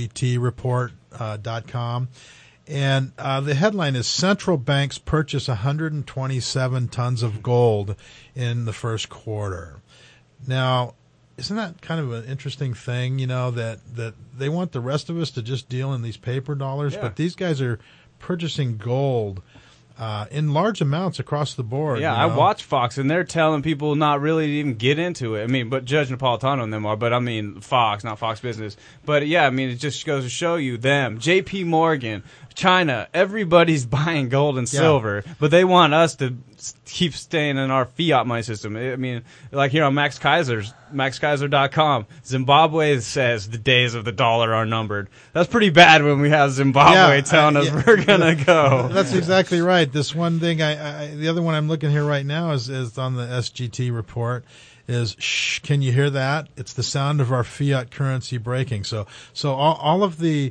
SGTreport.com. And the headline is Central Banks Purchase 127 Tons of Gold in the First Quarter. Now, isn't that kind of an interesting thing, that they want the rest of us to just deal in these paper dollars, but these guys are purchasing gold in large amounts across the board. Yeah, I watch Fox, and they're telling people not really to even get into it. I mean, but Judge Napolitano and them are, but I mean Fox, not Fox Business. But yeah, I mean, it just goes to show you them, J.P. Morgan, China, everybody's buying gold and silver, but they want us to keep staying in our fiat money system. I mean, like here on MaxKaiser.com, Zimbabwe says the days of the dollar are numbered. That's pretty bad when we have Zimbabwe telling us we're gonna go. That's exactly right. This one thing, the other one I'm looking here right now is on the SGT report. Is shh? Can you hear that? It's the sound of our fiat currency breaking. So all of the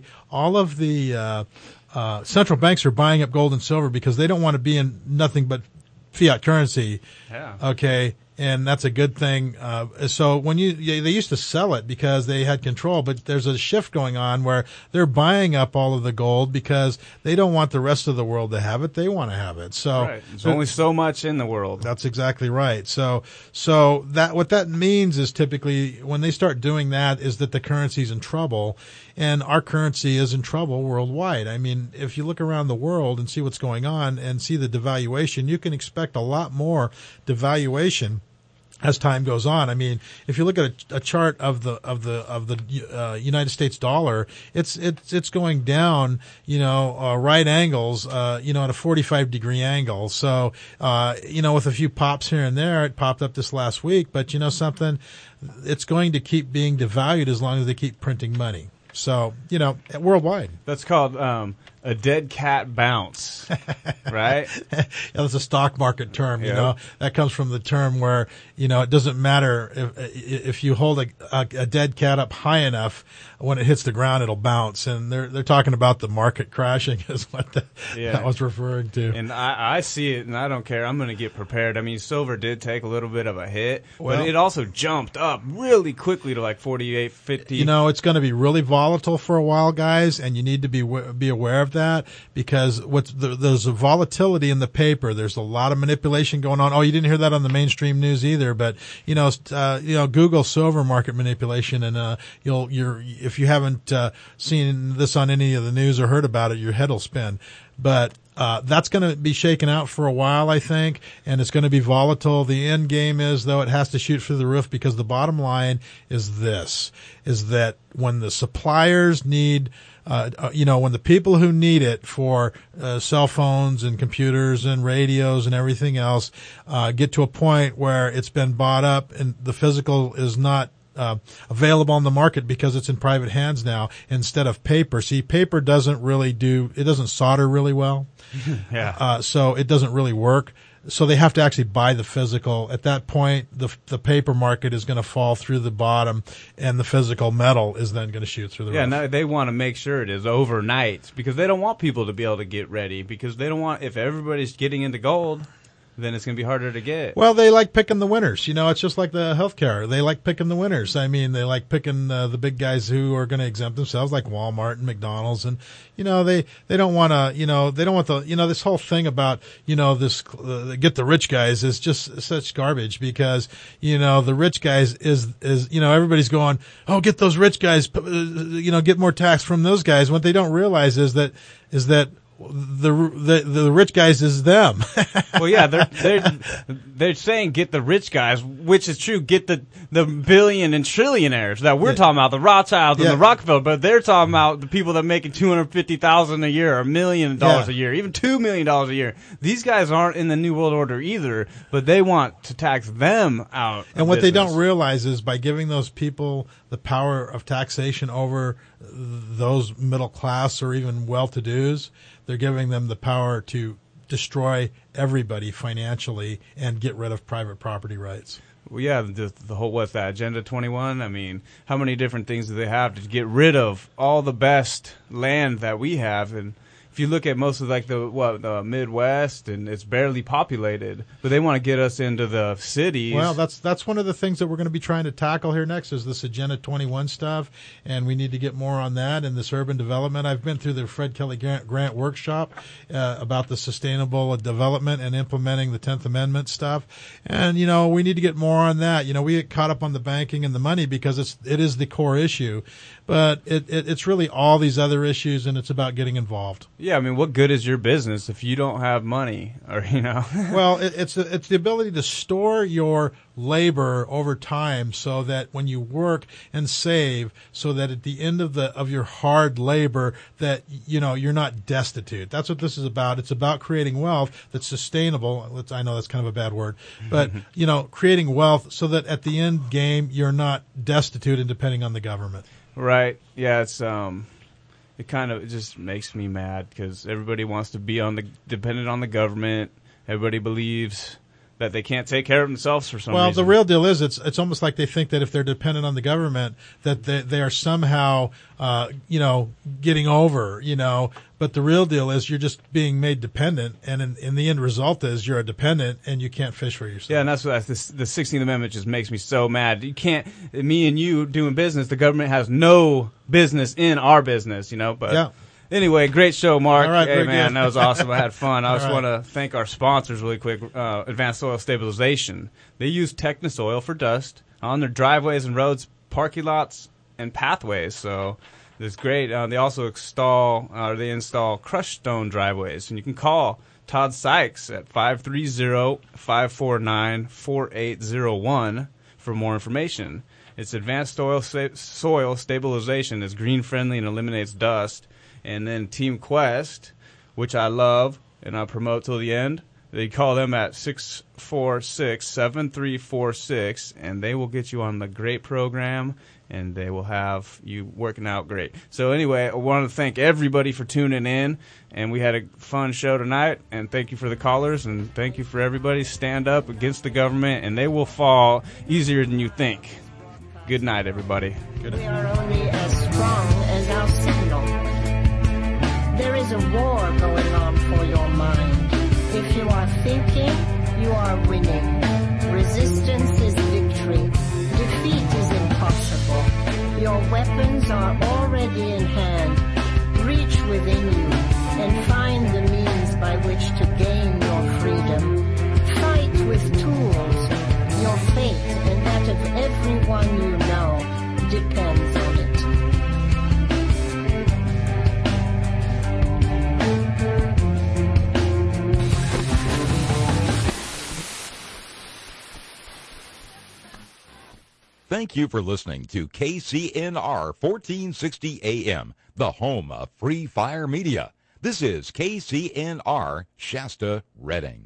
central banks are buying up gold and silver because they don't want to be in nothing but fiat currency. Yeah. Okay. And that's a good thing. So when they used to sell it because they had control, but there's a shift going on where they're buying up all of the gold because they don't want the rest of the world to have it. They want to have it. So right. There's only so much in the world. That's exactly right. So that what that means is typically when they start doing that is that the currency's in trouble, and our currency is in trouble worldwide. I mean, if you look around the world and see what's going on and see the devaluation, you can expect a lot more devaluation as time goes on. I mean, if you look at a chart of the United States dollar, it's going down, right angles, at a 45-degree angle. So, with a few pops here and there, it popped up this last week, but something, it's going to keep being devalued as long as they keep printing money. So, worldwide. That's called a dead cat bounce, right? That's a stock market term, That comes from the term where, it doesn't matter if you hold a dead cat up high enough, when it hits the ground, it'll bounce. And they're talking about the market crashing is what that was referring to. And I see it, and I don't care. I'm going to get prepared. I mean, silver did take a little bit of a hit, but it also jumped up really quickly to like 48, 50. It's going to be really volatile for a while, guys, and you need to be aware of that because there's a volatility in the paper. There's a lot of manipulation going on. Oh, you didn't hear that on the mainstream news either, but Google silver market manipulation, and if you haven't seen this on any of the news or heard about it, your head will spin. But that's going to be shaken out for a while, I think, and it's going to be volatile. The end game is, though, it has to shoot through the roof because the bottom line is that when the suppliers need when the people who need it for cell phones and computers and radios and everything else get to a point where it's been bought up and the physical is not available on the market because it's in private hands now instead of paper. See, paper doesn't solder really well. Yeah. So it doesn't really work. So they have to actually buy the physical. At that point, the paper market is going to fall through the bottom, and the physical metal is then going to shoot through the roof. Yeah, now they want to make sure it is overnight because they don't want people to be able to get ready because they don't want, if everybody's getting into gold, then it's going to be harder to get. Well, they like picking the winners. It's just like the healthcare. They like picking the winners. I mean, they like picking the big guys who are going to exempt themselves, like Walmart and McDonald's. And, they don't want to, they don't want this whole thing about, this, get the rich guys is just such garbage because, the rich guys is, everybody's going, oh, get those rich guys, get more tax from those guys. What they don't realize is that the rich guys is them. Well, yeah, they're saying get the rich guys, which is true. Get the billion and trillionaires that we're talking about, the Rothschilds and the Rockefeller, but they're talking about the people that are making $250,000 a year, or $1 million a year, even $2 million a year. These guys aren't in the New World Order either, but they want to tax them out. And what they don't realize is by giving those people the power of taxation over those middle class or even well-to-dos, they're giving them the power to destroy everybody financially and get rid of private property rights. Well, yeah, the whole, what's that, Agenda 21? I mean, how many different things do they have to get rid of all the best land that we have? And if you look at most of the Midwest, and it's barely populated, but they want to get us into the cities. Well, that's one of the things that we're going to be trying to tackle here next is this Agenda 21 stuff, and we need to get more on that and this urban development. I've been through the Fred Kelly Grant workshop about the sustainable development and implementing the 10th Amendment stuff, and we need to get more on that. We get caught up on the banking and the money because it is the core issue, but it's really all these other issues, and it's about getting involved. Yeah, I mean, what good is your business if you don't have money, or Well, it's the ability to store your labor over time, so that when you work and save, so that at the end of your hard labor, that you're not destitute. That's what this is about. It's about creating wealth that's sustainable. I know that's kind of a bad word, but creating wealth so that at the end game you're not destitute and depending on the government. Right. Yeah. It's it just makes me mad because everybody wants to be dependent on the government. Everybody believes that they can't take care of themselves for some reason. Well, the real deal is it's almost like they think that if they're dependent on the government, that they are somehow, getting over, But the real deal is you're just being made dependent, and in the end result is you're a dependent and you can't fish for yourself. Yeah, and that's what the 16th Amendment just makes me so mad. You can't, me and you doing business, the government has no business in our business, But yeah. Anyway, great show, Mark. All right, hey, man, good. That was awesome. I had fun. I just right. want to thank our sponsors really quick, Advanced Soil Stabilization. They use Technosoil for dust on their driveways and roads, parking lots, and pathways. So it's great. They also install crushed stone driveways. And you can call Todd Sykes at 530-549-4801 for more information. It's Advanced Soil Stabilization. It's green-friendly and eliminates dust. And then Team Quest, which I love and I promote till the end, they call them at 646-7346, and they will get you on the great program, and they will have you working out great. So anyway, I want to thank everybody for tuning in, and we had a fun show tonight, and thank you for the callers, and thank you for everybody. Stand up against the government, and they will fall easier than you think. Good night, everybody. Good night. We are only as strong as our signal. There is a war going on for your mind. If you are thinking, you are winning. Resistance is victory. Defeat is impossible. Your weapons are already in hand. Reach within you and find the means by which to gain your freedom. Fight with tools. Your fate and that of everyone you know depends on it. Thank you for listening to KCNR 1460 AM, the home of Free Fire Media. This is KCNR Shasta Redding.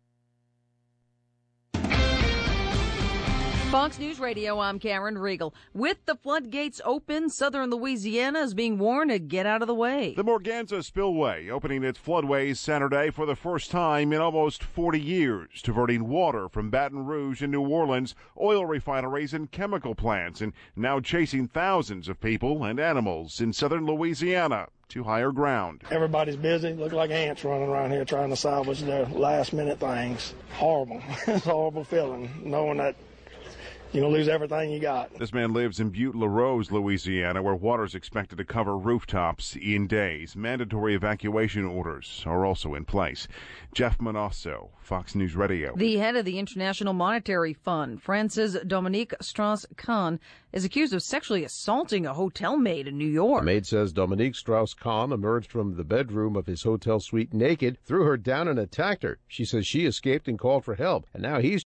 Fox News Radio, I'm Karen Riegel. With the floodgates open, southern Louisiana is being warned to get out of the way. The Morganza Spillway opening its floodways Saturday for the first time in almost 40 years, diverting water from Baton Rouge and New Orleans, oil refineries and chemical plants, and now chasing thousands of people and animals in southern Louisiana to higher ground. Everybody's busy. Look like ants running around here trying to salvage their last-minute things. Horrible. It's a horrible feeling, knowing that you're going to lose everything you got. This man lives in Butte-LaRose, Louisiana, where water is expected to cover rooftops in days. Mandatory evacuation orders are also in place. Jeff Manasso, Fox News Radio. The head of the International Monetary Fund, Francis Dominique Strauss-Kahn, is accused of sexually assaulting a hotel maid in New York. The maid says Dominique Strauss-Kahn emerged from the bedroom of his hotel suite naked, threw her down and attacked her. She says she escaped and called for help, and now he's